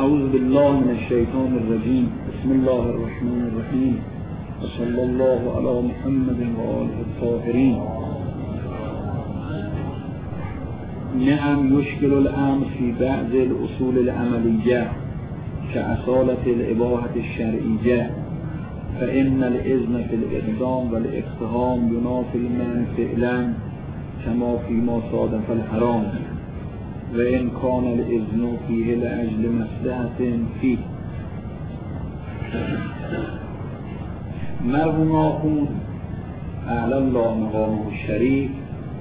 اعوذ بالله من الشیطان الرجیم. بسم الله الرحمن الرحیم. صلی الله علی محمد و آله الطاهرین. نعم یشکل الامر فی بعض الاصول العملیه كاصالة الاباحة الشرعیه فإن الإذن في الإقدام والاقتحام ينافي المنع فعلا كما فيما صادف الحرام وإن كان الإذن فيه لأجل مصلحة فيه. مرحوم آخوند اعلی الله مقامه الشریف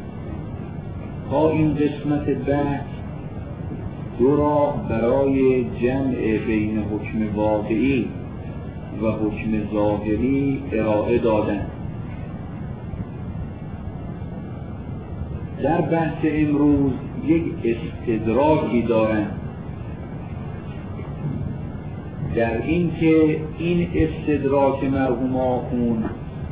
تا این قسمت بحث دو راه برای جمع بین حکم واقعی و حکم ظاهری ارائه دادند. در بحث امروز یک استدراکی دارند در این که این استدراک مرحوم آخوند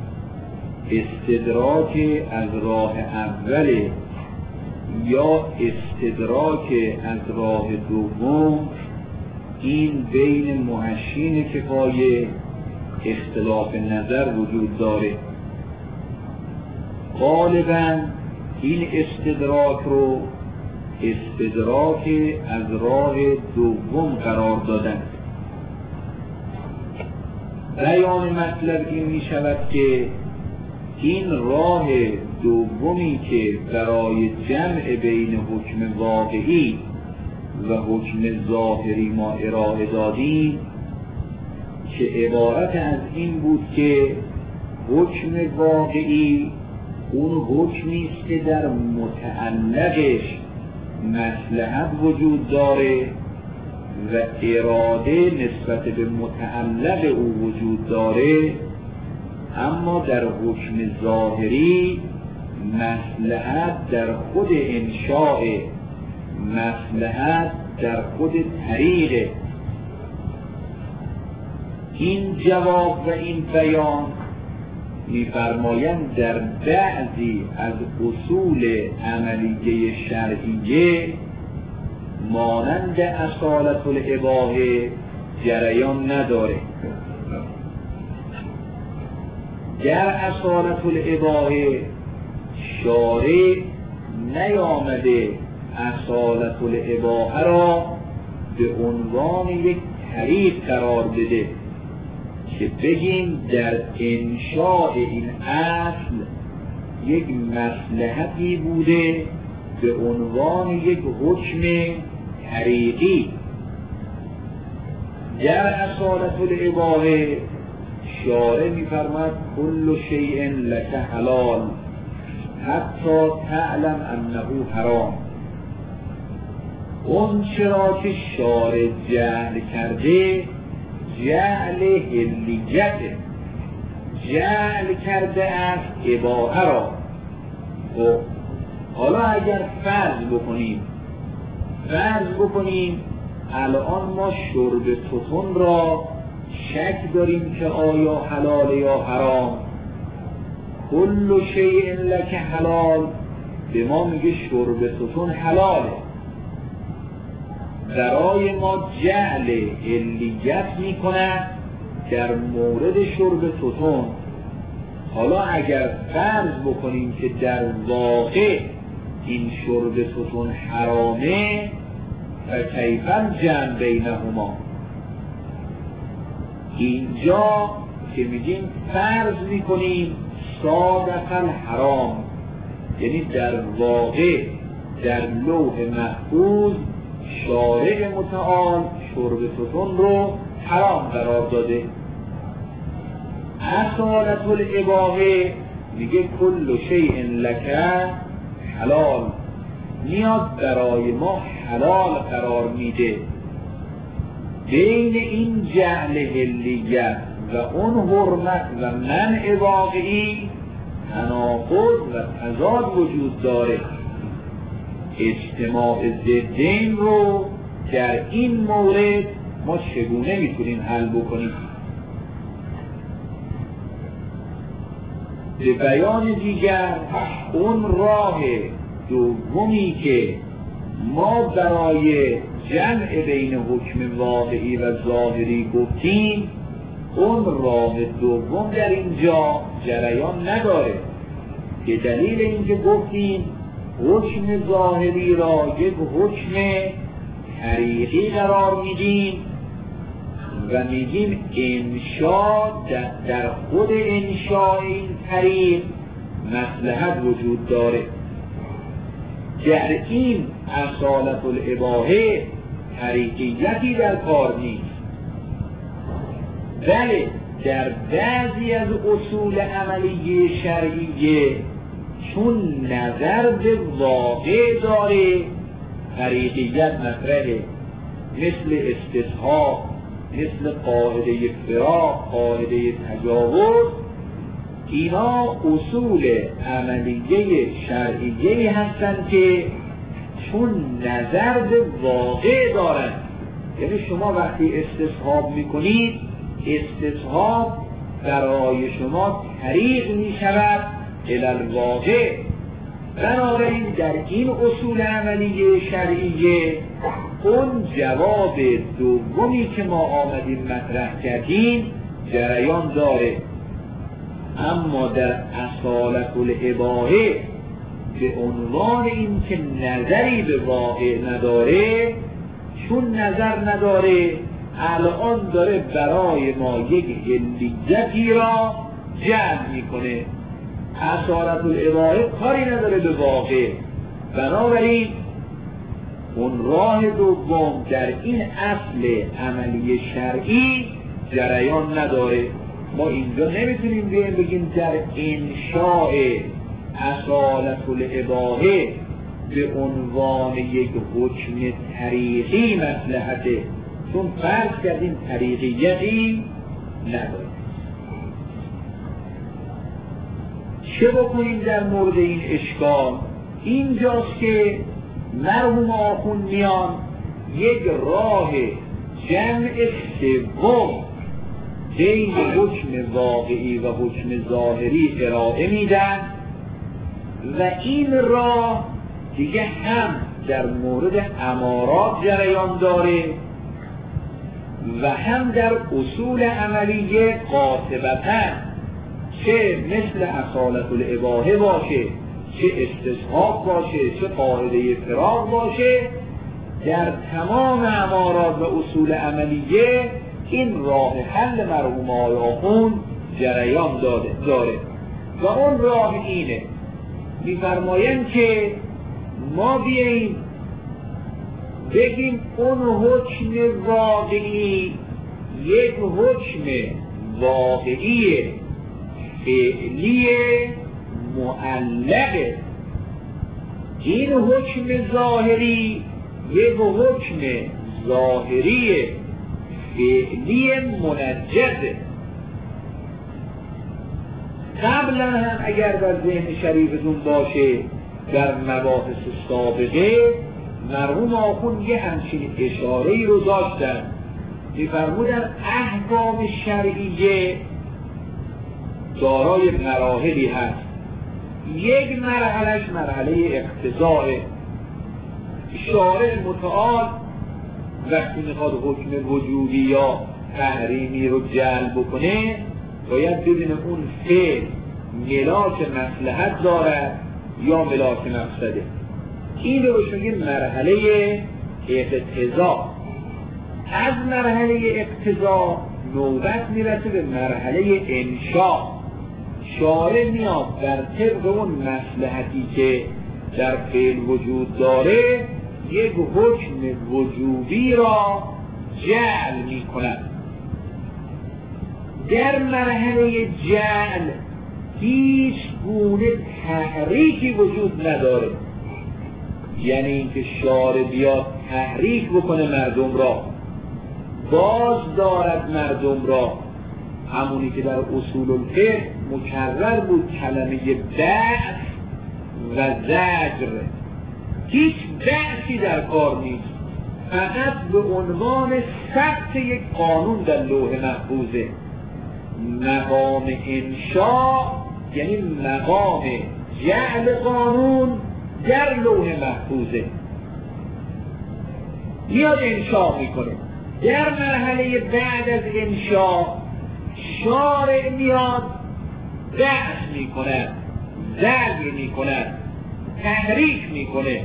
استدراک از راه اوله یا استدراک از راه دوم، این بین محشین کفایه اختلاف نظر وجود داره. غالباً این استدراک رو استدراک از راه دوم قرار دادن. بیان مطلب این می شود که این راه دومی که برای جمع بین حکم واقعی و حکم ظاهری ما ارائه دادیم که عبارت از این بود که حکم واقعی اون حکمی است که در متعلقش مصلحت وجود داره و اراده نسبت به متعلق او وجود داره، اما در حکم ظاهری مصلحت در خود انشاء، مصلحت در خود طریق. این جواب و این بیان می‌فرمایند در بعضی از اصول عملیه شرعیه مانند اصالة الاباحه جریان نداره. در اصالة الاباحه شارع نیامده اصالة الاباحه را به عنوان یک طریق قرار بده که بگیم در انشاء این اصل یک مصلحتی بوده به عنوان یک حکم طریقی. در اصالة الاباحه شارع می‌فرماید کل شیء لک حلال حتی تعلم انه حرام. اون چرا که شارع جعل کرده جعل حلیت، جعل کرده است اباحه را. خب حالا اگر فرض بکنیم الان ما شرب تتون را شک داریم که آیا حلال یا حرام. کل شیء لک حلال به ما میگه شرب تتون حلاله، برای ما جعل علیت میکنه در مورد شرب تتون. حالا اگر فرض بکنیم که در واقع این شرب تتون حرامه فکیفاً جمع بینهما. اینجا که میگیم فرض میکنیم صادق الحرام، یعنی در واقع در لوح محفوظ شارع متعال شرب تتون رو حرام قرار داده. اصالة الاباحه میگه کل شیء لک حلال، میاد برای ما حلال قرار میده. بین این جعل حلیت و اون حرمت و منع واقعی تناقض و تضاد وجود داره. اجتماع ضدین رو در این مورد ما چگونه میتونیم حل بکنیم؟ به بیان دیگر اون راه دومی که ما برای جمع بین حکم واقعی و ظاهری گفتیم، اون راه دوم در اینجا جریان نداره. به دلیل اینکه گفتیم حکم ظاهری را یک حکم طریقی قرار میدیم و میگیم انشاء در خود انشاء این طریق مصلحت وجود داره. در این اصالت الاباحه طریقیتی در کار نیست، بله در بعضی از اصول عملی شرعیه چون نظر به واقع داره طریقیت مطرحه، مثل استصحاب، مثل قاعده فراق، قاعده تجاوز. اینا اصول عملیه شرعیه هستند که چون نظر به واقع دارن. یعنی شما وقتی استصحاب میکنید، استصحاب برای شما طریق میشود الی الواقع. بنابراین در این اصول عملیه شرعیه اون جواب دومی که ما آمدیم مطرح کردیم جریان داره، اما در اصالت الاباحه به عنوان این که نظری به واقع نداره، چون نظر نداره الان داره برای ما یک علیتی را جمع میکنه. اصالت الاباحه کاری نداره به واقع، بنابراین اون راه دوم در این اصل عملی شرعی جریان نداره. ما اینجا نمیتونیم بگیم در انشاء اصالت الاباحه به عنوان یک حکم طریقی مصلحته، چون فرض کردیم طریقیتی نداره. چه بکنیم در مورد این اشکال؟ اینجاست که مرحوم آخوند میان یک راه جمع سوم بین حکم واقعی و حکم ظاهری ارائه میدن و این راه دیگه هم در مورد امارات جریان داره و هم در اصول عملیه قاطبتاً، چه مثل اصالت الاباحه باشه، چه استصحاب باشه، چه قاعده فراق باشه، در تمام امارات و اصول عملیه این راه حل مرحوم آقای آخوند جریان داره و اون راه اینه. میفرمایند که ما بیاییم بگیم اون حکم واقعی یک حکم واقعی فعلی معلقه، این حکم ظاهری یک حکم ظاهری فعلی منجزه. قبلا هم اگر در ذهن شریفتون باشه در مباحث سابقه مرحوم آخوند یه همچین اشاره‌ای رو داشتن، می‌فرمودن احکام شرعیه دارای مراحلی هست. یک مرحلهش مرحله اقتضاء. شارع متعال وقتی میخواد حکم وجوبی یا تحریمی رو جلب بکنه باید ببینه اون فعل ملاک مصلحت دارد یا ملاک مفسده. این رو میگیم مرحله اقتضاء. از مرحله اقتضاء نوبت میرسه به مرحله انشاء. شارع میاد در طبق اون مصلحتی که در فعل وجود داره یک حکم وجوبی را جعل می کند. در مرحله جعل هیچ گونه تحریکی وجود نداره، یعنی اینکه شارع بیاد تحریک بکنه مردم را، باز دارد مردم را، همونی که در اصول الفقه مکرر بود کلمه بعث و زجر. هیچ بعثی در کار نیست، فقط به عنوان ثبت یک قانون در لوح محفوظه. مقام انشاء یعنی مقام جعل قانون در لوح محفوظه. میاد انشاء میکنه. در مرحله بعد از انشاء شارع میاد بعث میکنه، زجر میکنه، تحریک میکنه.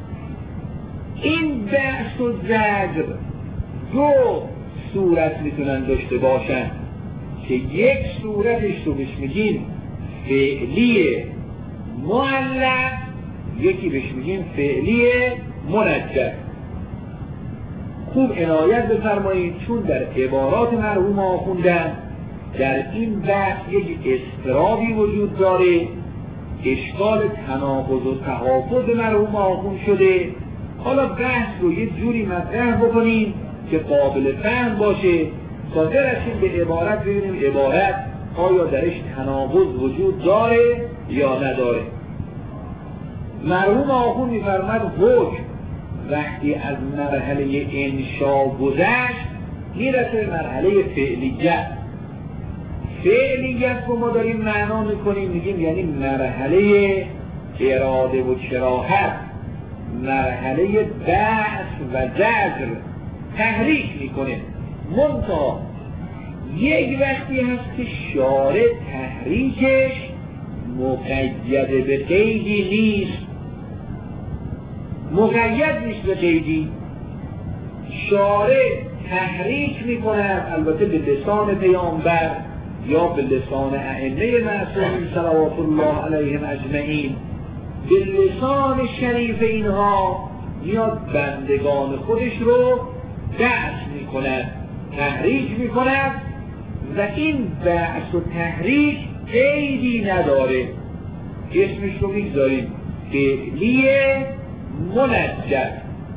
این بعث و زجر دو صورت میتونن داشته باشن که یک صورتش رو بهش میگیم فعلی معلق، یکی بهش میگیم فعلی منجز. خوب عنایت بفرمایید، چون در عبارات مرحوم آخوندن در این بحث یک اضطرابی وجود داره، اشکال تناقض و تحافظ مرحوم آخوند شده. حالا بحث رو یه جوری مطرح بکنیم که قابل فهم باشه تا برسیم به عبارت، ببینیم عبارت آیا درش تناقض وجود داره یا نداره. مرحوم آخوند می‌فرماید حکم وقتی از مرحله انشاء گذشت میرسه به مرحله فعلیت. فعلیت رو ما داریم معنا میکنیم، میگیم یعنی مرحله اراده و کراهت، مرحله بعث و زجر، تحریک میکنه. منتها یک وقتی هست که شارع تحریکش مقید به قیدی نیست، مقید نیست به قیدی. شارع تحریک میکنه، البته به لسان پیامبر یا به لسان ائمه معصومین صلوات الله علیهم اجمعین، به لسان شریف اینها میاد بندگان خودش رو بعث میکنه، تحریک میکنه و این بعث و تحریک قیدی نداره. اسمش رو میگذاریم فعلی منجز.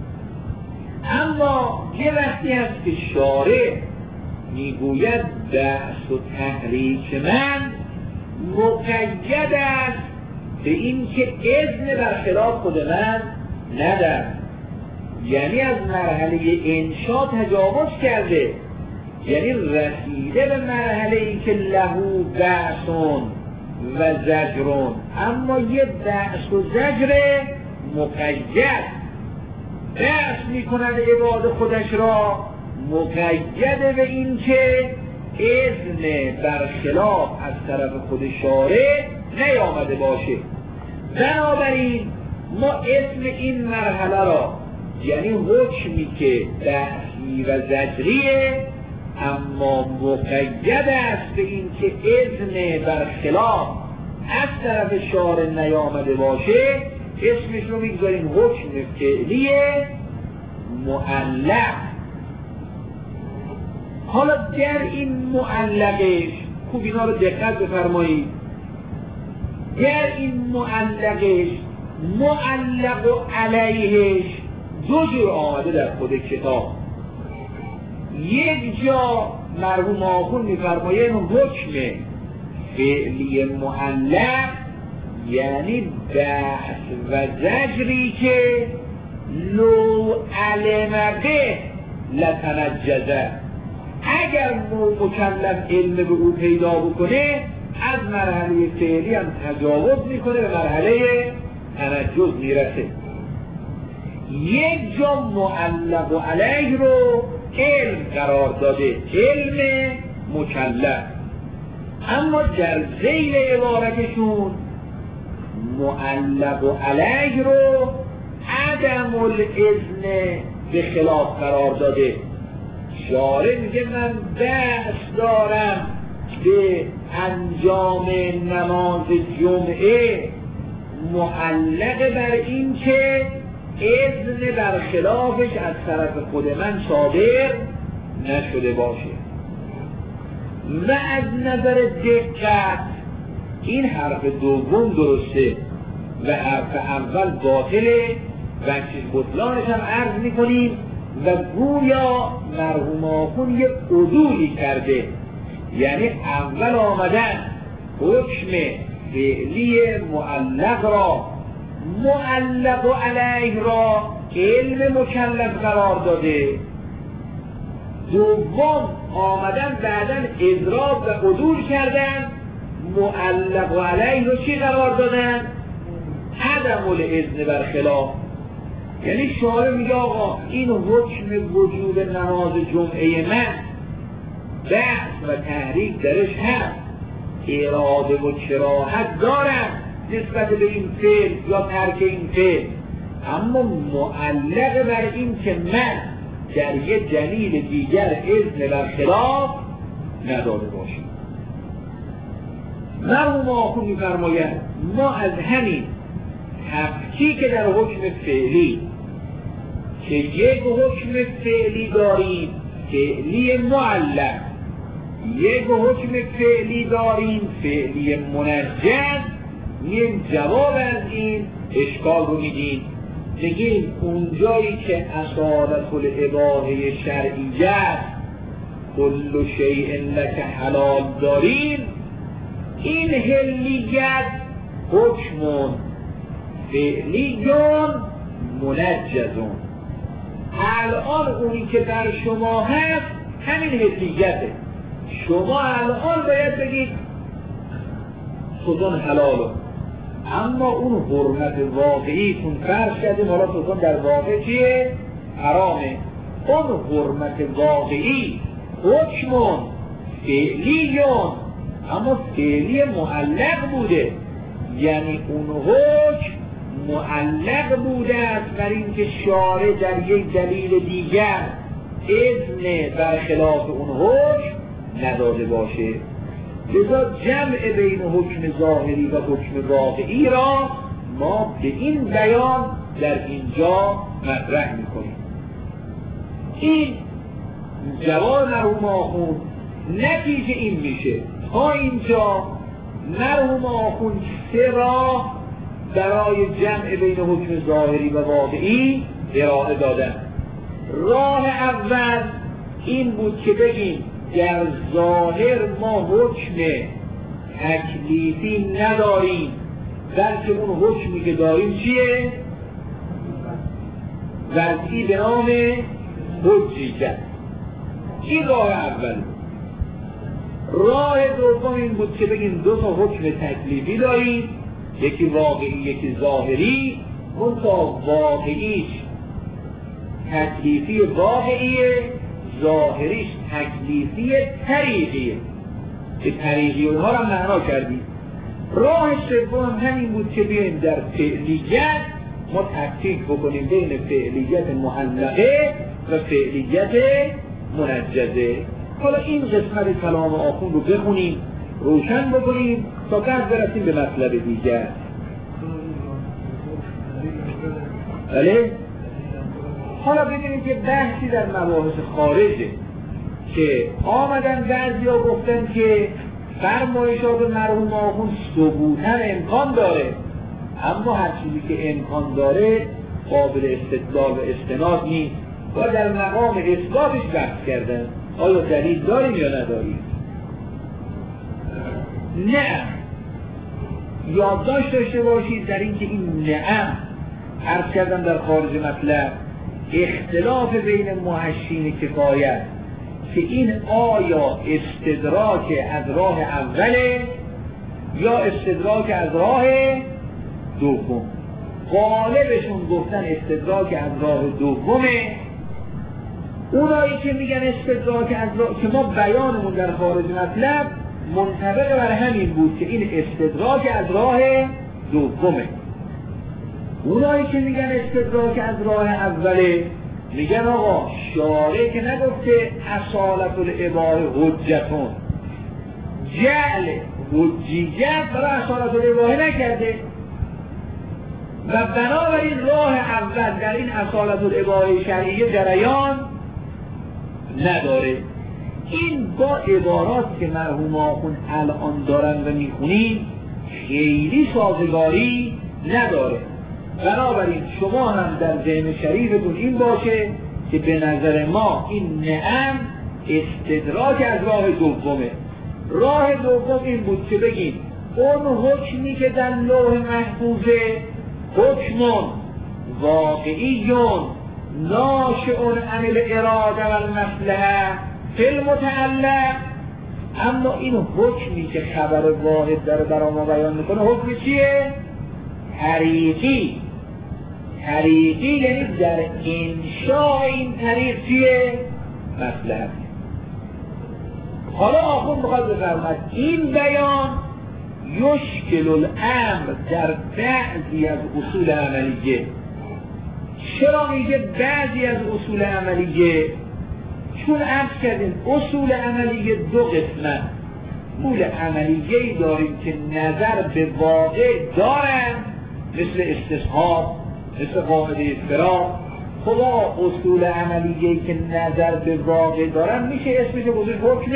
اما یه وقتی هست که شارع میگوید بعث و تحریک من مقید است به این که اذن برخلاف خود من ندم، یعنی از مرحله انشاء تجاوز کرده، یعنی رسیده به مرحله ای که لهو بعثون و زجرون، اما یه بعث و زجر مقید بعث میکند عباد خودش را مقید به این که اذن برخلاف از طرف خود شارع نیامده باشه. بنابراین ما اسم این مرحله را، یعنی حکمی که بحثی و زجریه اما مقید است به این که اذن برخلاف از طرف شارع نیامده باشه، اسمش رو میگذاریم حکم فعلی معلق. حالا در این معلقش، خوب اینا رو دقت بفرمایید، در این معلقش معلق و علیهش دو جور آمده در خود کتاب. یک جا مرحوم آخوند میفرمایند حکم فعلی معلق یعنی بحث و زجری که لو علم به لتنجزه، اگر مکلف علم به او پیدا بکنه از مرحله فعلی هم تجاوز میکنه به مرحله تنجز میرسه. یک جا معلق و علیه رو علم قرار داده، علم مکلف، اما در ذیل عبارتشون معلق و علیه رو عدم الاذن به خلاف قرار داده. شارع میگه من بحث دارم به انجام نماز جمعه معلق بر این که اذن برخلافش از طرف خود من صادر نشده باشه. و از نظر دقت این حرف دوم درسته و حرف اول باطله و چیز بطلانش هم عرض میکنیم و گویا مرحوم آخوند یک عدولی کرده، یعنی اول آمدن حکم فعلی معلق را، معلق و علیه را علم مکلف قرار داده، دوم آمدن بعدن اضراب و عدول کردن، معلق و علیه رو چی قرار دادن؟ عدم الاذن برخلاف. یعنی شاعر میگه آقا این حکم وجوب نماز جمعه من بحث و تحریک درش هست، اراده و کراهت دارم نسبت به این فعل یا ترک این فعل، اما معلق بر این که من در یه دلیل دیگر اذن و خلاف نداده باشیم. مرحوم آخون می‌فرماید ما از همین تفکیک در حکم فعلی که یک حکم فعلی داریم فعلی معلق، یک حکم فعلی داریم فعلی منجز، این جواب از این اشکال رو میدیم، بگیم اونجایی که اصالت الاباحه شرعیت کل شیء لک حلال داریم، این حلیت حکمون فعلیون منجزون. الان اونی که در شما هست همین حلیته، شما الان باید بگید ستون حلاله، اما اون حرمت واقعیتون فرض کردیم حالا ستون در واقع چیه؟ حرامه. اون حرمت واقعی حکمون فعلیون، اما فعلی معلق بوده، یعنی اون حکم معلق بوده است بر این که شارع در یک دلیل دیگر اذن بر خلاف اون حکم نداده باشه. لذا جمع بین حکم ظاهری و حکم واقعی را ما به این بیان در اینجا مطرح میکنیم. این جواب مرحوم آخون نتیجه این میشه تا اینجا مرحوم آخون سه راه برای جمع بین حکم ظاهری و واقعی ارائه دادن. راه اول این بود که بگیم در ظاهر ما حکم تکلیفی نداریم، بلکه اون حکمی که داریم چیه؟ وضعی به نام حجیت. این راه اول. راه دوم این بود که بگیم دو تا حکم تکلیفی داریم، یکی واقعی یکی ظاهری، اون تا واقعیش تکلیفی واقعیه، ظاهریش تکلیفی طریقیه که طریقی اونها را معنا کردیم. راه سوم همین بود که بیایم در فعلیت ما تفکیک بکنیم بین فعلیت معلقه و فعلیت منجزه. حالا این قسمت کلام آخون رو بخونیم روشن بکنیم تا بعد برسیم به مطلب دیگر. بله؟ حالا ببینید که بحثی در مباحث خارجه که آمدن بعضیا گفتن که فرمایشات مرحوم آخون ثبوتاً امکان داره، اما هر چیزی که امکان داره قابل استدلال و استناد نیست و در مقام اثباتش بحث کردن آیا دلیل داریم یا نداریم. نه، یادداشت داشته باشید در اینکه این نعم عرض کردم در خارج مطلب اختلاف بین محشین کفایت که این آیا استدراک از راه اوله یا استدراک از راه دوم. غالبشون گفتن استدراک از راه دومه، اونایی که میگن استدراک از راه، که ما بیانمون در خارج مطلب منطبق بر همین بود که این استدراک از راه دومه. اونایی که میگن استدراک از راه اوله میگن آقا شارع که نگفته اصالت الاباحه حجتون، جعل حجیت برای اصالت الاباحه نکرده و بنابراین راه اول در این اصالت الاباحه شرعیه جریان نداره. این با عباراتی که مرحوم آخون الان دارن و میخونیم خیلی سازگاری نداره. بنابراین شما هم در ذهن شریفتون این باشه که به نظر ما این نعم استدراک از راه دومه. راه دوم این بود که بگیم اون حکمی که در لوح محفوظه حکمون واقعیون ناشئون عن الاراده و المصلحه فی المتعلق، اما این حکمی که خبر واحد داره برای ما بیان میکنه حکم چیه؟ طریقی. طریقی یعنی در انشاء این طریق چیه؟ مصلحت. حالا آخوند بخواد بفرماید این بیان یشکل الامر در بعضی از اصول عملیه. چرا میگه بعضی از اصول عملیه؟ چون عرض کردیم اصول عملیه دو قسمه. اصول عملیه‌ای داریم که نظر به واقع دارن، مثل استصحاب، مثل قاعده فراق. خدا اصول عملیه‌ای که نظر به واقع دارن میشه اسمش بزرگ حکم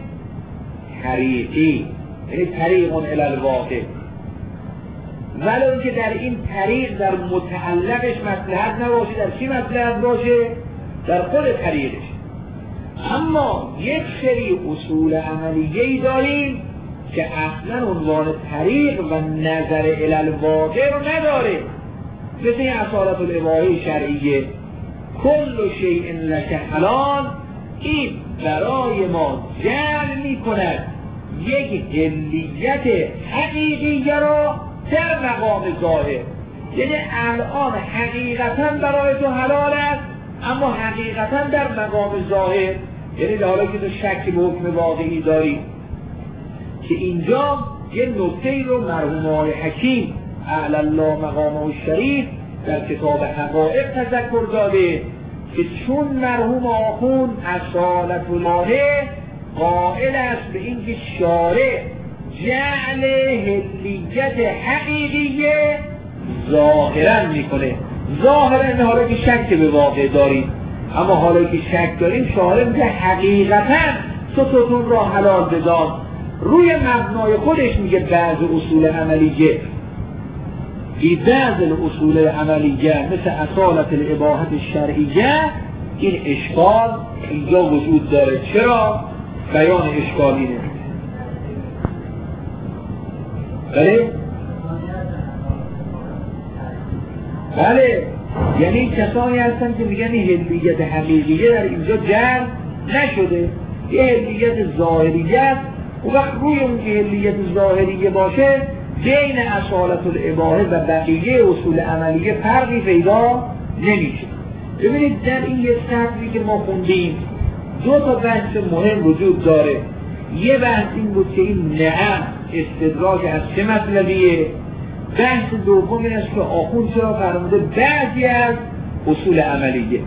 طریقی، یعنی طریق الی الواقع. ولو که در این طریق در متعلقش مصلحت نباشه، در چی مصلحت باشه؟ در خود طریقش. اما یک سری اصول عملیه‌ای داریم که اصلا عنوان طریق و نظر الی الواقع رو نداره، مثل این اصالت الاباحه شرعیه. کل شیء لک حلال، این برای ما جعل می کند یک علیت حقیقیه را در مقام ظاهر. یعنی الان حقیقتا برای تو حلال است، اما حقیقتا در مقام ظاهر، یعنی حالا که تو شک به حکم واقعی داری. که اینجا یه نکته رو مرحوم آقای حکیم اعلی الله مقامه الشریف در کتاب حقایق تذکر داده که چون مرحوم آخوند اصالت الله قائل است به اینکه شارع جعل حلیت حقیقیه ظاهرا میکنه. ظاهرا حالا که شک به واقع داریم، اما حالا که شک داریم شارع میگه حقیقتا ستون را حلال بدان. روی مبنای خودش میگه بعض اصول عملیه، بعض اصول عملیه مثل اصالت الاباحه الشرعیه، این اشکال اینجا وجود داره. چرا؟ بیان اشکال اینه. بله یعنی کسانی هستن که میگن این حلیت حقیقیه در اینجا جعل نشده، یه حلیت ظاهریه است. و وقت روی اون که حلیت ظاهریه باشه بین اصالت الاباحه و بقیه اصول عملیه فرقی پیدا نمیشه. ببینید در این یه سطری که ما خوندیم دو تا بحث مهم وجود داره. یه بحث این بود که این نعم استدراک از چه مطلبیه. بحث دوم این است که آخوند چرا فرموده بعضی از اصول عملیه.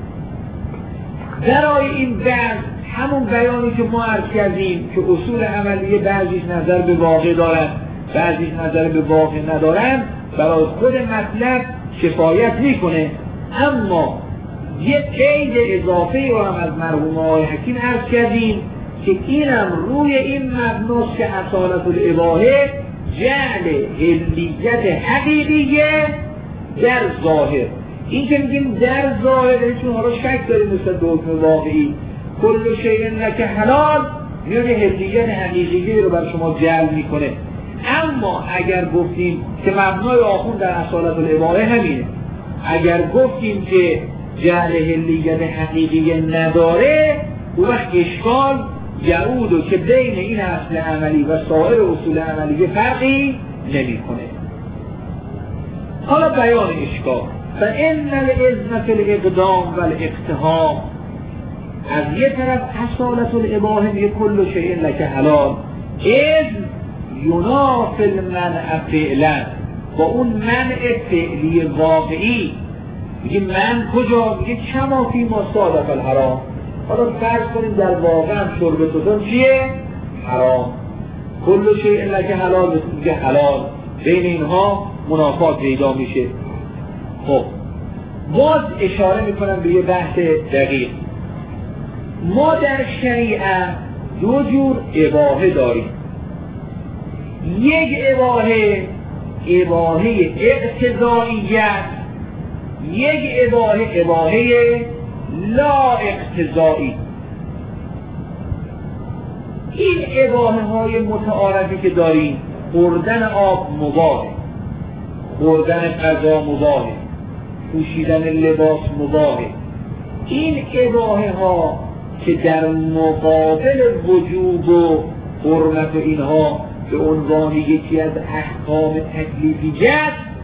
برای این بحث همون بیانی که ما عرض کردیم که اصول عملیه بعضیش نظر به واقع دارن، بعضیش نظر به واقع ندارن، برای خود مطلب کفایت میکنه. اما یه قید اضافه رو هم از مرحوم آقای حکیم عرض کردیم که اینم روی این مبناست که اصالت الاباحه جعل حلیت حقیقیه در ظاهر. این که میگیم در ظاهر چون حالا شک داریم مثل حکم واقعی کل شیء لک حلال میاد حلیت حقیقیه رو بر شما جعل میکنه. اما اگر گفتیم که مبنای آخوند در اصالت الاباحه همینه، اگر گفتیم که جعل حلیت حقیقیه نداره، اون وقت اشکال یعودو که بین این اصل عملی و سایر اصول عملیه فرقی نمیکنه. حالا بیان اشکال فإن الإذن فی الاقدام و الاقتهام. از یه طرف اصالت الاباحه میگه کل شیء لک حلال، اذن ینافی المنع فعلا، با اون منع فعلی واقعی میگه من کجا؟ میگه کما فی ما صادف الحرام. حالا فرض کنیم در واقع هم شرب ستون چیه؟ حرام. کل شیء لک حلال میگه حلال، بین اینها منافات پیدا میشه. خب باز اشاره میکنم به یه بحث دقیق. ما در شریعت دو جور اباحه داریم. یک اباحه اقتضائیت، یک اباحه لا اقتضایی. این اباحه های متعارفی که داریم، خوردن آب مباحه، خوردن غذا مباحه، پوشیدن لباس مباحه. این اباحه ها که در مقابل وجوب و حرمت و اینها به عنوان یکی از احکام تکلیفیه است،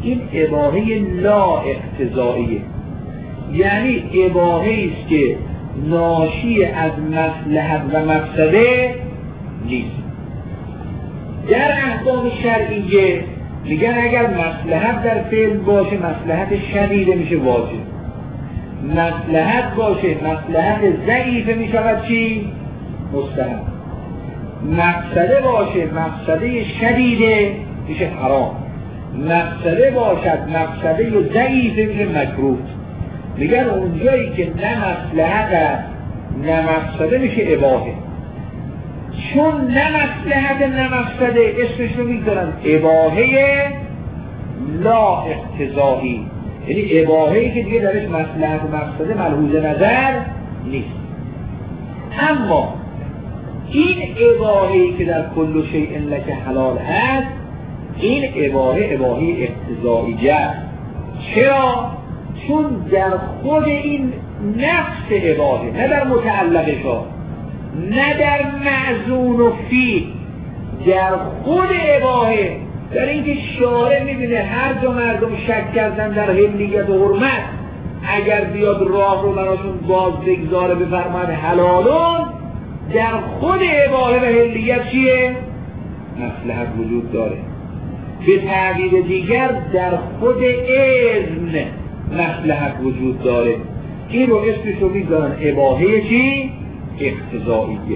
این اباحه لا اقتضائیه، یعنی اباحه است که ناشی از مصلحت و مفسده نیست. در احکام شرعیه میگن اگر مصلحت در فعل باشه مصلحت شدیده میشه واجب، مصلحت باشه مصلحت ضعیفه میشود چی؟ مستحب، مفسده باشه مفسده شدیده میشه حرام، مفسده باشد مفسده ضعیفه میشه مکروه. میگن اونجایی که نه مصلحت است نه مفسده میشه اباحه، چون نه مصلحت نه مفسده اسمش رو میذارن اباحه لا اقتضایی، یعنی اباحه‌ای که دیگه درش مصلحت و مفسده ملحوظ نظر نیست. اما این اباحه‌ای که در کل شیء لک حلال هست، این اباحه اقتضاییه است. چرا؟ چون در خود این نفس اباحه، نه در متعلقشها، نه در معزون و فی، در خود اباحه، در اینکه شارع میبینه هر دو مردم شک کردن در حلیت و حرمت، اگر بیاد راه رو براشون باز بگذاره بفرماید حلالون، در خود اباحه و حلیت چیه؟ مصلحت وجود داره. به تعبیر دیگر در خود اذن مصلحت وجود داره. این رو اسمش رو میذارن اباحه چی؟ اقتضاییه.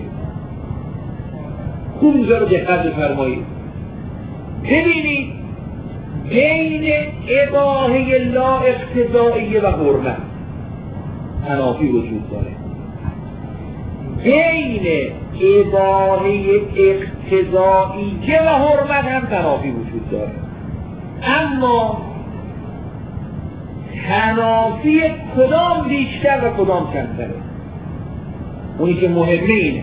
خوب اینجا رو دقت بفرمایید. ببینید بین اباحه لا اقتضاییه و حرمت تنافی وجود داره. بین اباحه اقتضاییه و حرمت هم تنافی وجود داره، اما تنافی کدام بیشتر و کدام کمتره؟ اونی که مهمه اینه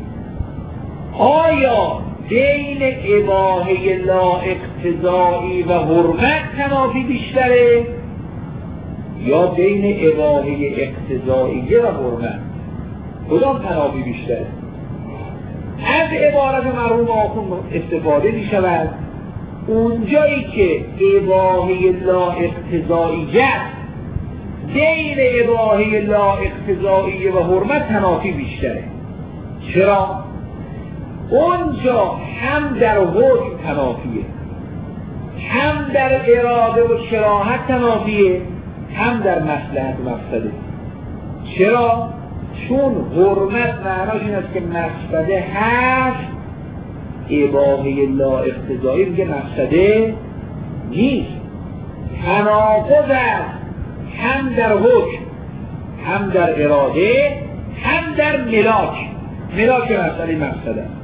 آیا بین اباحه لا اقتضایی و حرمت تنافی بیشتره یا بین اباحه اقتضاییه و حرمت؟ کدام تنافی بیشتره؟ از عبارت مرحوم آخوند استفاده می شود اونجایی که اباحه لا اقتضاییه بین اباحه لا اقتضاییه و حرمت تنافی بیشتره. چرا؟ اونجا هم در حکم تنافیه، هم در اراده و کراهت تنافیه، هم در مصلحت و مفسده. چرا؟ چون حرمت معناش این است که مفسده هست، اباحه لا اقتضایی میگه مفسده نیست. تناقض است هم در حکم، هم در اراده، هم در ملاک. ملاک مسئله مفسده است.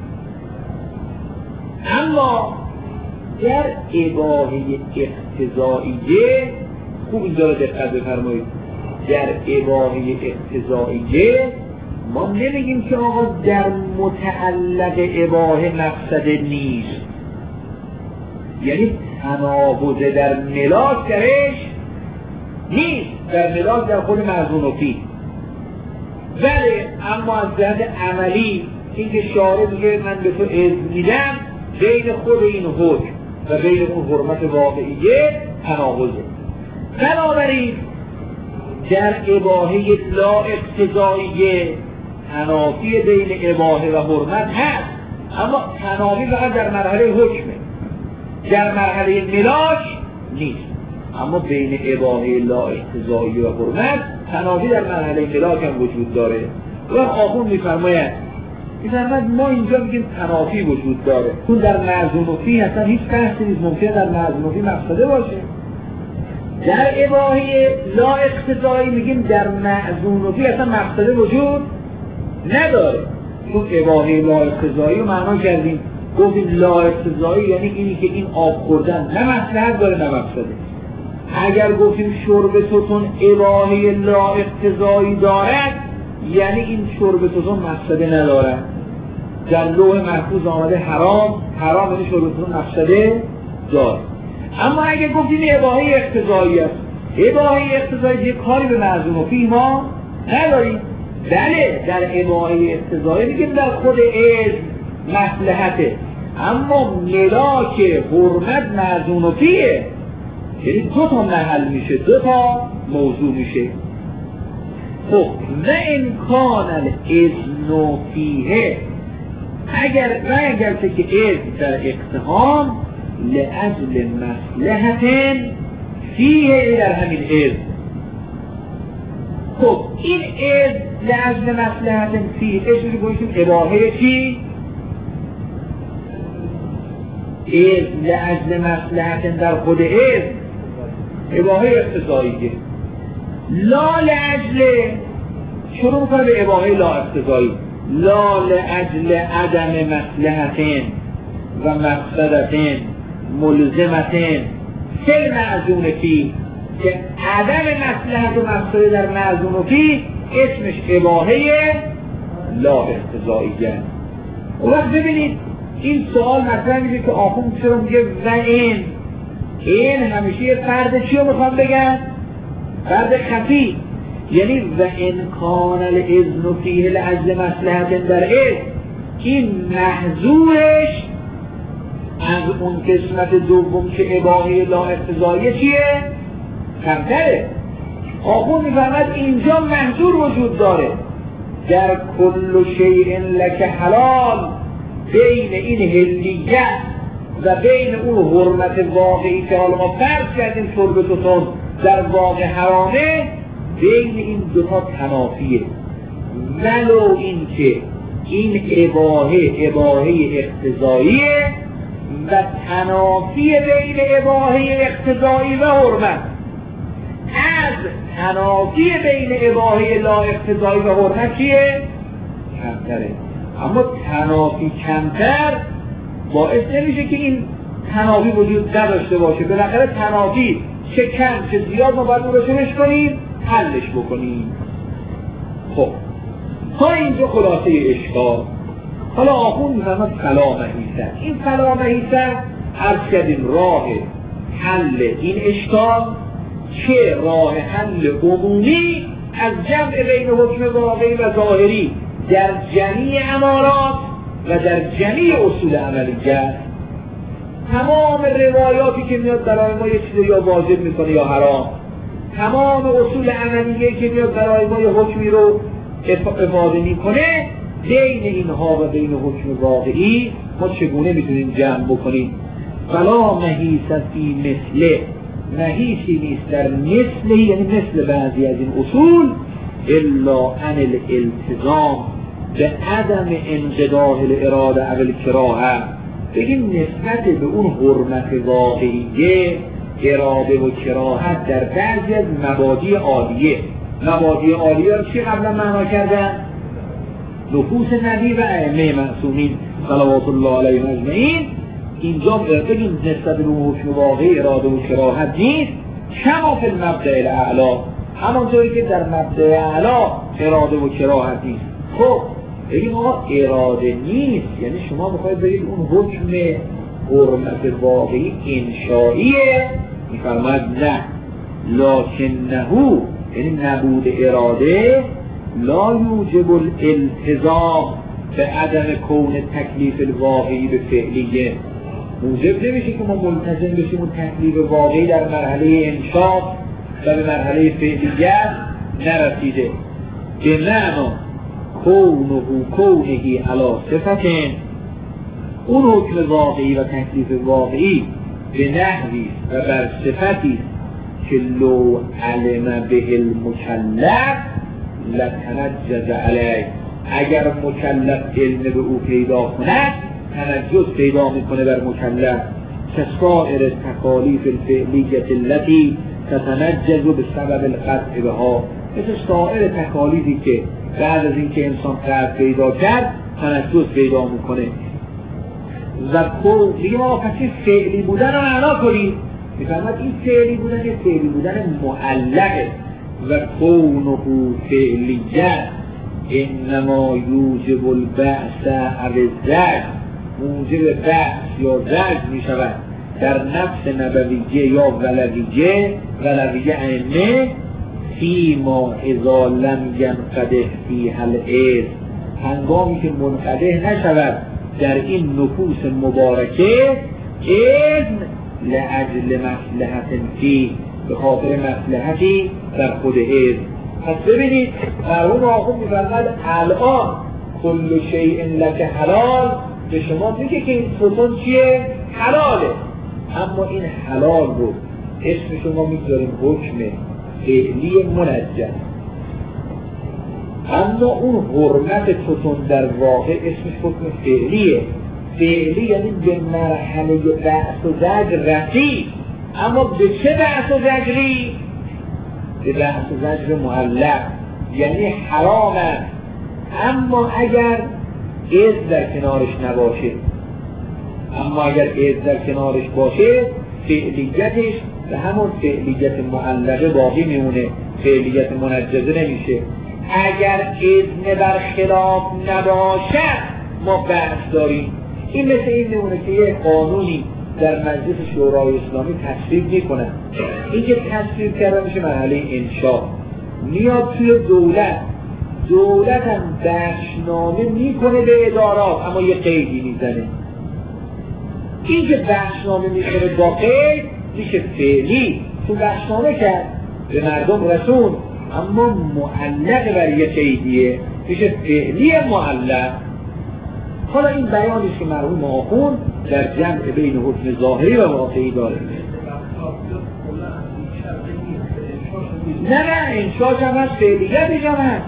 اما در اباحه اقتضاییه خوب اینجا رو دقت بفرمایید، در اباحه اقتضاییه ما نمیگیم که آقا در متعلق اباحه مفسده نیست، یعنی تناقض در ملاک درش نیست، در ملاک در خود معزون و فی. ولی اما از جهت عملی اینکه شارع میگه من به تو اذن میدم، بین خود این حکم و بین اون حرمت واقعیه تناقضه. بنابراین در اباحه لا اقتضاییه تنافی بین اباحه و حرمت هست، اما تنافی فقط در مرحله حکمه، در مرحله ملاک نیست. اما بین اباحه لا اقتضاییه و حرمت تنافی در مرحله ملاک هم وجود داره. و آخوند میفرماید ما اینجا میگیم تنافی وجود داره، چون در معزون و فی اصلا هیچ بحثی نیست، ممکنه در معزون و فی مفسده باشه. در اباحه لا اقتضایی میگیم در معزون و فی اصلا مفسده وجود نداره، چون اباحه لا اقتضایی رو معنا کردیم، گفتیم لا اقتضایی یعنی اینی که این آب خوردن نه مصلحت داره نه مفسده. اگر گفتیم شرب توتون اباحه لا اقتضایی دارد، یعنی این شرب توتون مفسده ندارد. در لوح محفوظ آمده حرام، حرام یعنی شرب توتون مفسده داره. اما اگر گفتیم اباحه اقتضایی است، اباحه اقتضایی کاری به معزون و فی ما نداریم. بله در اباحه اقتضایی میگیم در خود اذن مصلحته، اما ملاک حرمت معزون و فیه. یعنی دو تا محل میشه، دو تا موضوع میشه. خب و امکان الاذن فیه، اگر که اذن در اقتحام لأجل مصلحت فیه، در همین اذن. خب این اذن لأجل مصلحت فیه اشاری بایشیم اباهه چی؟ اذن لأجل مصلحت در خود اذن اباهه اقتضاییه. لا لأجل شروع میکنه به اباهه لا اقتضایی، لا لأجل عدم مصلحتین و مقصدتین ملزمتین فی معزون فی، که عدم مصلحت و مقصد در معزون فی اسمش اباهه لا اقتضاییه. اون وقت ببینید این سوال مطرح میشه که آخوند چرا میگه و این همیشه یه فرد چی رو میخوام بگن؟ فرد خفی، یعنی و امکان الاذن فیه لأجل مصلحت در اذن، این محظورش از اون قسمت دوم که اباهه لا اقتضاییه چیه؟ کمتره. آخوند میفهمد اینجا محظور وجود داره. در کل شیء لک حلال، بین این حلیت و بین اون حرمت واقعی که حالا ما فرض کردیم شرب توتون در واقع حرامه، بین این دوتا تنافیه. ولو این که این اباهه اقتضاییه و تنافی بین اباهه اقتضایی و حرمت از تنافی بین اباهه لا اقتضایی و حرمت چیه؟ کمتره. اما تنافی کمتر باعث نمیشه که این تنافی وجود نداشته باشه. بالاخره تنافی چه کم چه زیاد ما باید اون رو چنش کنیم؟ حلش بکنیم. خب تا اینجا خلاصه اشکال. حالا آخوند میفهمد فلا محیصه. این فلا محیصه عرض کردیم راه حل این اشکال چه راه حل عمومی از جمع بین حکم واقعی و ظاهری در جمیع امارات و در جمیع اصول عملیه. تمام روایاتی که میاد برای ما یه چیزی یا واجب میکنه یا حرام، تمام اصول عملیه که میاد برای ما یه حکمی رو افاده میکنه، بین اینها و بین حکم واقعی ما چگونه میتونیم جمع بکنیم؟ فلا محیص فی مثله، محیصی نیست در مثله، یعنی مثل بعضی از این اصول، الا عن الالتزام به عدم انقضاء الاراده او الکراهه. بگیم نسبت به اون حرمت واقعیه اراده و کراهت در بعضی از مبادی عالیه. مبادی عالیه رو چی قبلا معنا کردن؟ نفوس نبی و ائمه معصومین صلوات الله علیهم اجمعین. اینجا بگیم نسبت به اون حکم واقعی اراده و کراهت نیست، کما فی المبدأ الاعلی، همانطوری که در مبدأ اعلی اراده و کراهت نیست. خب بگیم آقا اراده نیست، یعنی شما بخواید بگید اون حکم حرمت واقعی انشائیه، میفرماید نه، لکنهو یعنی نبود اراده لا یوجب الالتزام به عدم کون تکلیف الواقعی به فعلیه. موجب نمیشه که ما ملتزم بشیم اون تکلیف واقعی در مرحله انشاء و به مرحله فعلیت نرسیده. به معنا کونهی علا صفتین، اون حکم واقعی و تکلیف واقعی به نحوی و بر صفتی که لو علم به المکلف لتنجز علیه، اگر مکلف علم به او پیدا کند تنجز پیدا میکنه بر مکلف، که سایر تکالیف الفعلیت التي تتنجز به سبب القطع بها، مثل سایر تکالیفی که بعد از اینکه انسان قطع پیدا کرد تنجز پیدا میکنه. و دیگه ما پس فعلی بودن رو معنا کنیم، میفرماید این فعلی بودن یه فعلی بودن معلقه و کونه فعلیت انما یوجب البعث او الزجر، موجب بعث یا زجر میشود در نفس نبویه یا ولویه ائمه فیما اذا لم ینقدح فیها الاذن، هنگامی که منقدح نشود در این نفوس مبارکه اذن لأجل مصلحت فی، به خاطر مصلحتی در خود حزب. پس ببینید مرحوم آخوند می‌فرماید الان کل شیء لک حلال، به شما میگه که این ستون چیه؟ حلاله. اما این حلال رو اسم شما میذاریم حکم فعلی منجز، اما اون حرمت ستون در واقع اسمش حکم فعلیه. فعلی یعنی به مرحله بحث و زجر رسید، اما به چه بحث و زجری؟ به بحث و زجر معلق، یعنی حرام است اما اگر اذن در کنارش نباشه. اما اگر اذن در کنارش باشه فعلیتش به همون فعلیت معلقه باقی میمونه، فعلیت منجزه نمیشه. اگر اذن بر خلاف نباشه ما بحث داریم. این مثل این میمونه که یه قانونی در مجلس شورای اسلامی تصویب میکنن، این که تصویب کرده میشه مرحله انشاء، میاد توی دولت هم بخشنامه میکنه به ادارات، اما یه قیدی میزنه. این که بخشنامه میکنه با قید میشه فعلی، تو بخشنامه کرد به مردم رسون، اما معلق بر یه قیدیه، میشه فعلی معلق. حالا این بیانیست که مرحوم آخوند در جمع بین حکم ظاهری و واقعی داره. نه انشاش هم هست، فعلیتش هم هست.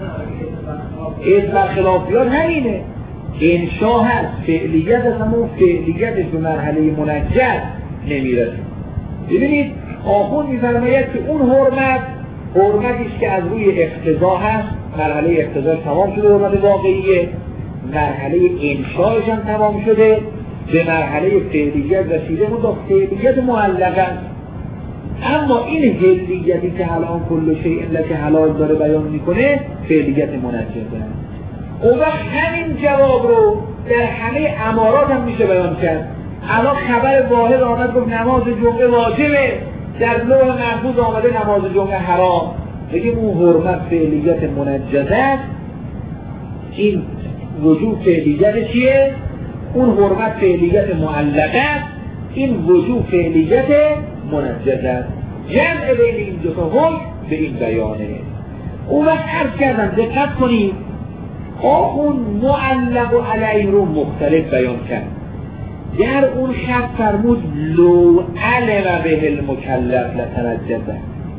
از برخلافیات همینه، انشا هست، فعلیت هست، اما اون فعلیتش به مرحله منجز نمیرسه. ببینید آخوند میفرماید که اون حرمتیست که از روی اقتضا هست، مرحله اقتضاش تمام شده، حرمت واقعیه، مرحله انشایش هم تمام شده، به مرحله فعلیت رسیده، با فعلیت معلقه. اما این حلیتی که الان کل شیء لک حلال داره بیان میکنه فعلیت منجزه. اون وقت همین جواب رو در همه امارات هم میشه بیان کرد. الان خبر واحد آمد گفت نماز جمعه واجبه، در لوح محفوظ آمده نماز جمعه حرام، بگیم اون حرمت فعلیت منجزه است. این وجوب فعلیت چیه؟ اون حرمت فعلیت معلقه است، این وجوب فعلیت منجزه است. جمع بین این دو تا حکم به این بیانه. اون وقت عرض کردم دقت کنید، اون معلق و علیه رو مختلف بیان کرد. در اون خط فرمود لو علم به المکلف لتنجزه،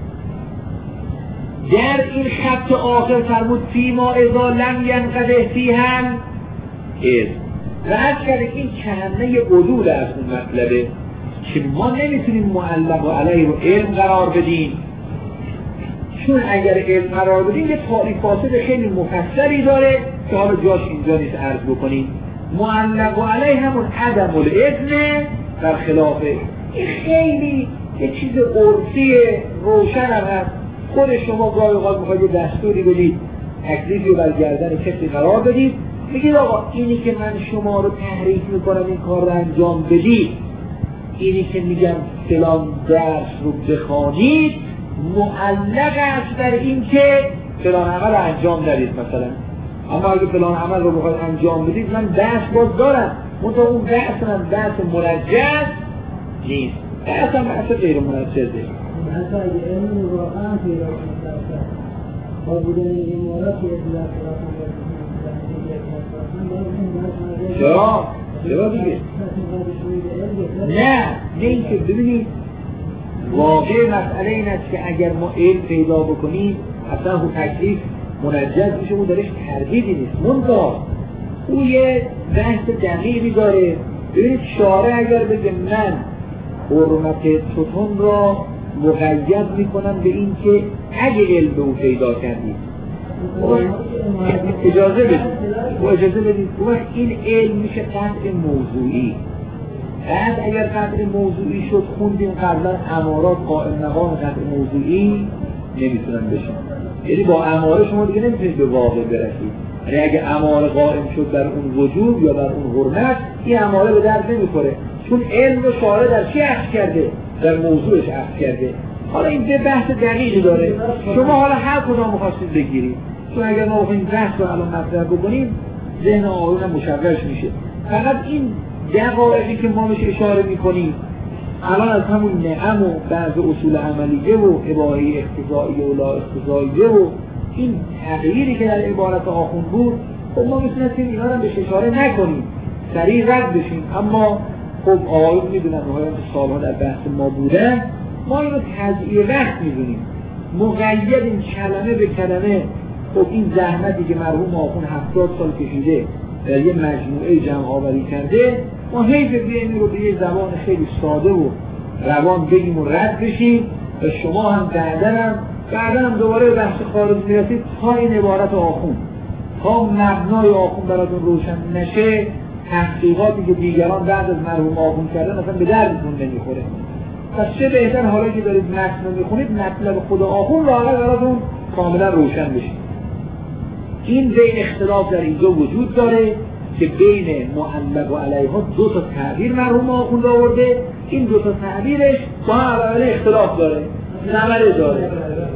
در این خط آخر فرمود فیما اذا لم ینقضی فیهم اذ. و عرض کرده این کهنه عدول از اون مطلبه که ما نمیتونیم معلق و علیه رو علم قرار بدیم، چون اگر علم قرار بدیم یه تعریفات خیلی مفصلی داره که حالا جاش اینجا نیست عرض بکنیم. معلق و علیه همون عدم الاذن در خلافه، این خیلی یه چیز عرفی روشن هم هست. خود شما گاهی اوقات میخواید یه دستوری بدید، تکلیفی رو بر گردن کسی قرار بدید، میگید آقا اینی که من شما رو تحریک میکنم این کار رو انجام بدید، اینی که میگم فلان درس رو بخوانید، معلق است در این که فلان عمل رو انجام ندید مثلا. اما اگه فلان عمل رو بخواید انجام بدید من درس باز دارم، منطقه اون درس من درس منجز نیست، درس هم درس غیر منجزه. حتی اگه علم رو واقعا پیدا کنید با بودن این مورد که اطلاع چرا دیگه؟ نه این که ببینید واقع مسئله این است که اگر ما علم پیدا بکنیم اصلا اون تکلیف منجز میشه، اون درش تردیدی نیست. منطقه اون یه بحث دقیقی داره. ببینید شارع اگر بگه من حرمت ستون را مقید میکنم به این که اگه علم به او پیدا کردید اجازه بدید این علم میشه قطع موضوعی. بعد اگر قطع موضوعی شد خوندیم قبلا امارات قائم مقام قطع موضوعی نمیتونن بشن، یعنی با اماره شما دیگه نمیتونید به واقع برسید. یعنی اگه اماره قائم شد در اون وجوب یا در اون حرمت، این اماره به درد نمیخوره، چون علم رو شارع در چی اخذ کرده؟ در موضوعش اخذ کرده. حالا این به بحث دقیقی داره، شما حالا هر کدام می‌خواستید بگیرید، چون اگر ما بخوایم بحث رو الان مطرح بکنیم ذهن آقایون مشوش میشه. فقط این دقایقی که ما بهش اشاره میکنیم الان از همون نعم و بعض اصول عملیه و اباحه اقتضائیه و لا اقتضائیه و این تغییری که در عبارت آخوند بود، خب ما میتونستیم اینا رو بهش اشاره نکنیم، سریع رد بشیم. اما خب آقایون میدونن آقایون که سالها در بحث ما بودن، ما اینو تضییع وقت میدونیم، مقید این کلمه به کلمه. خب این زحمتی که مرحوم آخوند 70 سال کشیده در یه مجموعه جمع آوری کرده، ما حیف بیاییم رو به یه زبان خیلی ساده و روان بگیم و رد بشیم و شما هم بعدا هم دوباره بحث خارج میرسید تا این عبارت آخوند، تا مبنای آخوند براتون روشن نشه، تحقیقاتی که دیگران بعد از مرحوم آخوند کردن اصلا به دردتون نمیخوره. پس چه بهتر حالا که دارید متن میخونید مطلب خود آخوند لااقل براتون کاملا روشن بشه. این بین اختلاف در اینجا وجود داره که بین معلق و علیها دو تا تعبیر مرحوم آخوند آورده، این دو تا تعبیرش با هم اول اختلاف داره، ثمره داره.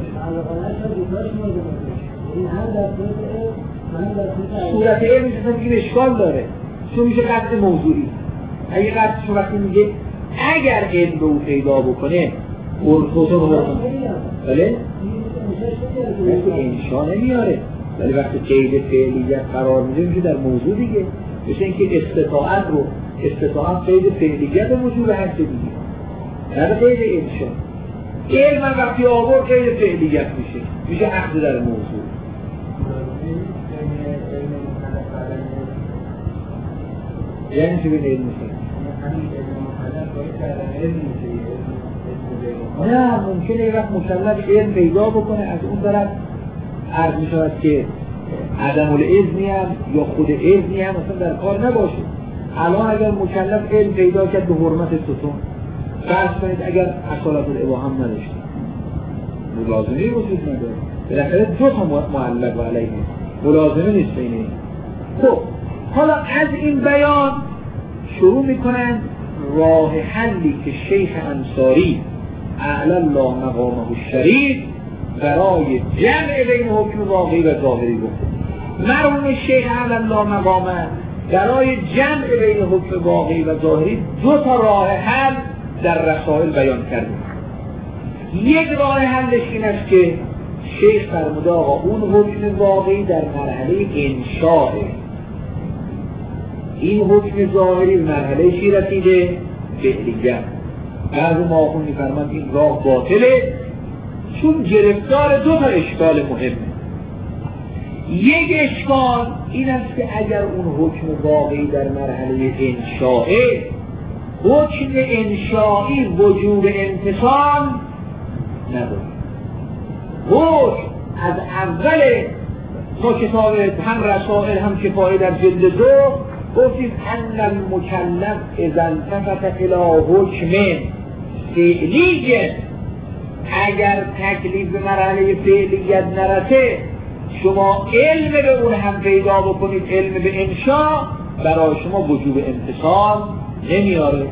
صورت علم میشه اشکال داره، چون میشه قطع موضوعی. اگه قطعشو وقتی میگه اگر علم به او پیدا بکنه ارتوتون رو بکنه، بله؟ انشا نمیاره، ولی وقتی قید فعلیت قرار میده میشه در موضوع دیگه. مثل اینکه استطاعت قید فعلیت وجود هست دیگه، نه قید انشا. علم هم وقتی آور قید فعلیت میشه عقد در موضوع. یعنی چی بین علم میشه؟ نه ممکنه یه وقت مکلف علم پیدا بکنه، از اون طرف عرض می شود که عدم الاذنی هم یا خود اذنی هم اصلا در کار نباشه. الان اگر مکلف علم پیدا کرد به حرمت ستون، فرض کنید اگر اصالت الاباحه هم نداشته، ملازمه وجود نداره، بالاخره دو تا معلق و علیه ملازمه نیست بینه. خب حالا از این بیان شروع میکنن راه حلی که شیخ انصاری اعلی الله مقامه الشریف برای جمع بین حکم واقعی و ظاهری گفت. مرحوم شیخ اعلی الله مقامه برای جمع بین حکم واقعی و ظاهری دو تا راه حل در رسائل بیان کرده. یک راه حلش این است که شیخ فرموده آقا اون حکم واقعی در مرحله انشاء، این حکم ظاهری مرحله چی رسیده؟ فعلیت. بعضی ما آخوند می‌فرمایند این راه باطله چون گرفتار دو تا اشکال مهمه. یک اشکال این است که اگر اون حکم واقعی در مرحله انشاءه، حکم انشائی وجوب امتثال نداره. حکم از اول ما کتاب هم رسائل هم کفایه در جلد 2 گفتیم ان المکلف اذا التفت الى حکم فعلی، اگر تکلیف به مرحله فعلیت نرسه شما علم به اون هم پیدا بکنید، علم به انشاء برای شما وجوب امتثال نمیاره.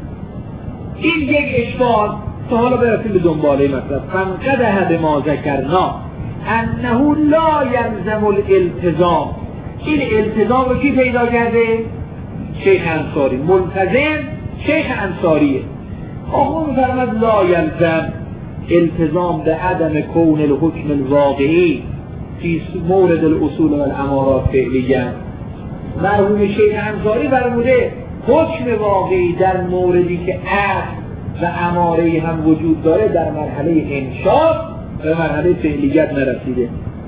این یک اشکال. تا حالا برسیم به دنباله مطلب. فانقدح بما ذکرنا انه لا یلزم الالتزام. این التزام رو کی پیدا کرده؟ شیخ انصاری. ملتزم شیخ انصاریه. آخون فرمد لا یلزم التزام به عدم کون الحکم الواقعی فی مورد الاصول و الامارات فعلیه. مرحوم شیخ انصاری فرموده حکم واقعی در موردی که اصل و اماره هم وجود داره در مرحله انشاء و مرحله فعلیت نرسیده.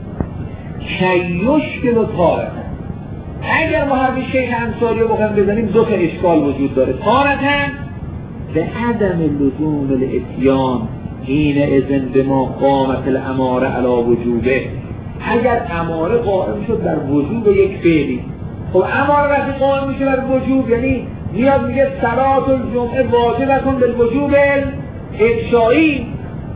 کیشکل و تارتن. اگر ما حرف شیخ انصاری رو بخوایم بزنیم دو تا اشکال وجود داره. تارتن به عدم لزوم الاتیان حین اذن به ما قامت الاماره علی وجوبه. اگر اماره قائم شد در وجوب یک فعلی، خب اماره وقتی قائم میشه بر وجوب یعنی میاد میگه صلات الجمعه واجبتون بالوجوب انشائی،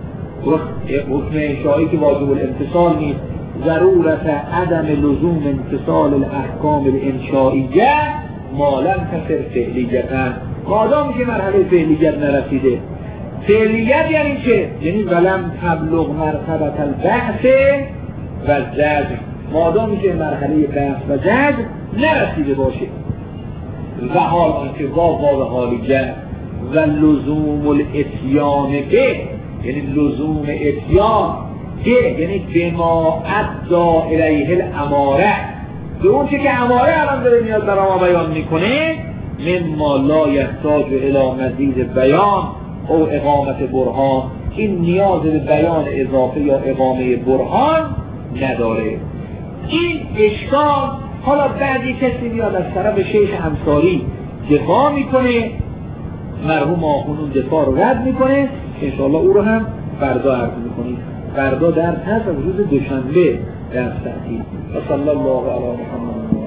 حکم انشائی که واجب الامتثال نیست. ضرورت عدم لزوم امتثال الاحکام الانشائیه ما لم تصر فعلیتن، مادام که مرحله فعلیت نرسیده. فعلیت یعنی چه؟ یعنی ولم تبلغ مرتبه البحث و زجر، مادام که مرحله بحث و زجر نرسیده باشه. و حال آنکه واو حالیه و لزوم الاتیان به، یعنی لزوم اتیان به یعنی به ما ادعا الیه الاماره، به اون چه که اماره الان داره میاد برای ما بیان میکنه، مما لا یحتاج الی مزید بیان او اقامت برهان، این نیاز به بیان اضافه یا اقامه برهان نداره. این اشکال حالا بعدی کسی میاد از طرف شیخ انصاری دفاع میکنه، مرحوم آخوند دفاع رو رد میکنه، انشاءالله او رو هم فردا عرض میکنیم. فردا درس هست از روز دوشنبه درس تعطیل. و صلی الله علی محمد.